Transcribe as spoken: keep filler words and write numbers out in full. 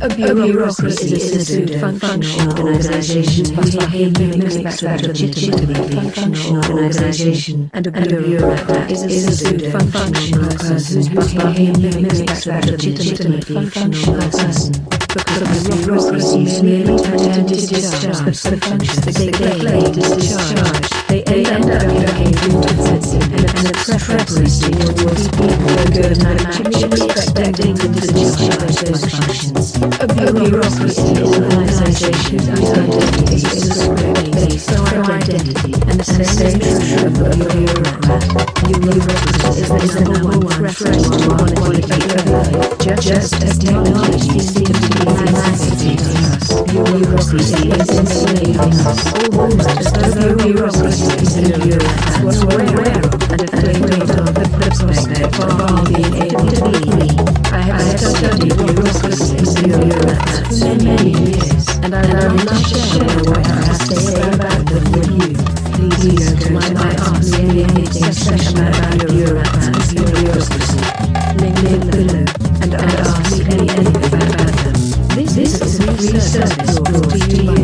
A bureaucracy is a pseudo-functional organization whose behavior mimics that of a legitimately functional organization, and a bureaucrat is a pseudo-functional person whose behavior mimics that of a legitimately functional person. Because the bureaucracy merely tend to discharge the functions they claim to discharge, they end up becoming defensive and oppressive towards people who are naturally expecting them to discharge those functions. A bureaucracy is an organization whose identity is a script based on identity, and the same is true of a bureaucrat. Bureaucracy is the number one threat to quality of life, just as technology seems to be emancipating us. Bureaucracy is enslaving us, almost as though bureaucracy and bureaucrats were aware of and afraid of the prospect of our being able to be. I have studied bureaucracy and bureaucrats for many years, and I would love to share what I have to say about them with you. Please go to my Ask Me Anything section about bureaucrats and bureaucracy. Link below, and ask me anything about them. This is a free service brought to you